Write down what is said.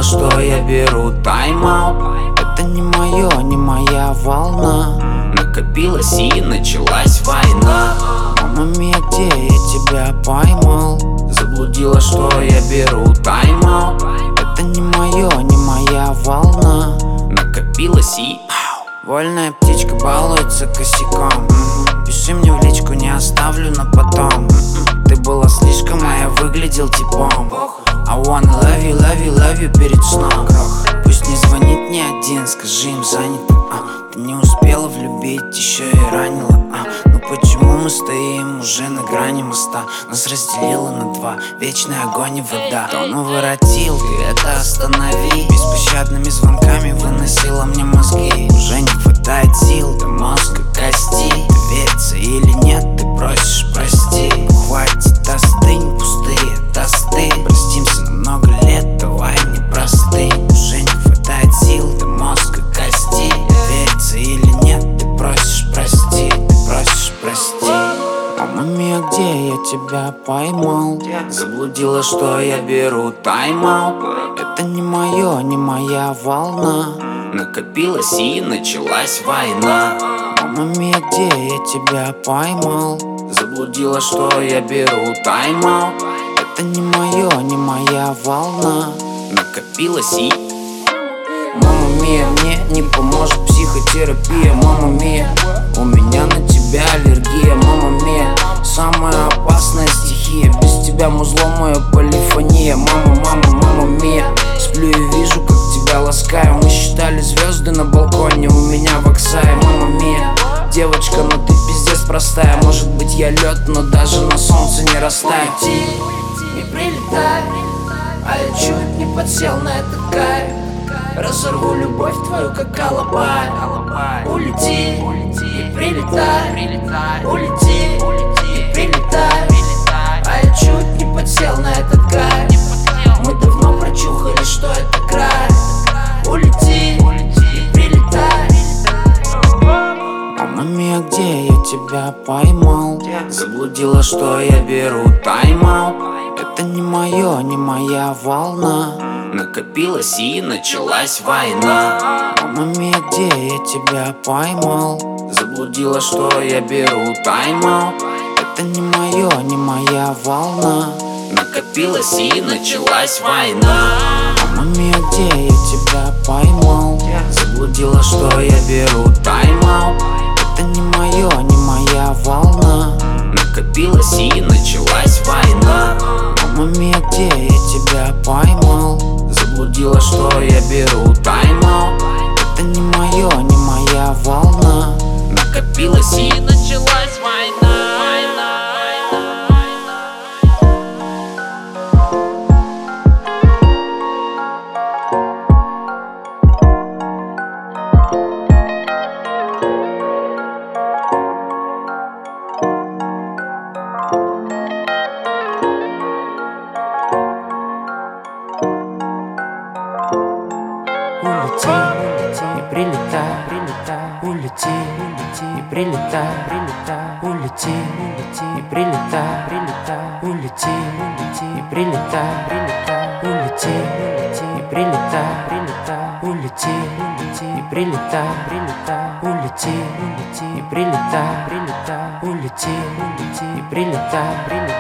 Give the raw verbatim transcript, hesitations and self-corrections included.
Заблудила, что я беру тайм-аут. Это не мое, не моя волна. Накопилась и началась война. Мама мия, где я тебя поймал? Заблудила, что я беру тайм-аут. Это не мое, не моя волна. Накопилась и... Вольная птичка балуется косяком. Пиши мне в личку, не оставлю на потом. Ты была слишком, а я выглядел типом. I wanna love you, love you, love you перед сном. Пусть не звонит ни один, скажи им занято. а, Ты не успела влюбить, еще и ранила. а, Ну почему мы стоим уже на грани моста? Нас разделило на два, вечный огонь и вода. Давно воротил, ты это останови. Беспощадными звонками выносила мне мозги. Уже не хватает сил до мозга кости. Верится или нет, ты просишь прости. Хватит, остынь, пустые тосты. Простимся на много лет, давай не простынь. Уже не хватает сил до мозга кости. Верится или нет, ты просишь прости. Ты просишь прости. Мама мия, где я тебя поймал? Заблудила, что я беру тайм-аут. Это не мое, не моя волна. Накопилась и началась война. Мама мия, где я тебя поймал? Заблудила, что я беру тайм-аут. Это не мое, не моя волна. Накопилась и... Мама мия, мне не поможет психотерапия. Мама мия, у меня на тебя аллергия. Мама мия, самая опасная стихия. Без тебя музло моя полифония. Мама, мама, мама мия, сплю и вижу, как тебя ласкаю. Мы считали звезды на балконе, у меня в Оксае. Мама мия, девочка, ну ты пиздец простая. Может быть я лед, но даже на солнце не растаю. Улети, не прилетай, а я чуть не подсел на этот кайф. Разорву любовь твою, как алабай. Улети, не прилетай, улети, не прилетай, а я чуть не подсел на этот кайф. Мы давно прочухали, что это край. Улети, не прилетай. Мама мия, где я тебя поймал? Заблудила, что я беру тайм-аут. Это не мое, не моя волна. Накопилась и началась война. Мама мия, где я тебя поймал? Заблудила, что я беру тайм-аут. Это не мое, не моя волна. Накопилась и началась война. Мама мия, где я тебя поймал? Заблудила, что я беру тайм-аут. Это не мое, не моя волна. Накопилась и началась война. Мама мия, где я тебя поймал? Заблудила, что я беру тайм-аут. Это не мое, не моя волна. Накопилась и началась война. Улети, не прилетай, прилетай. Улети, не прилетай, прилетай. Улети, не прилетай, прилетай. Улети, не прилетай, прилетай. Улети, не прилетай, прилетай. Улети, не прилетай, прилетай. Улети, не прилетай, прилетай. Улети, не прилетай, прилетай.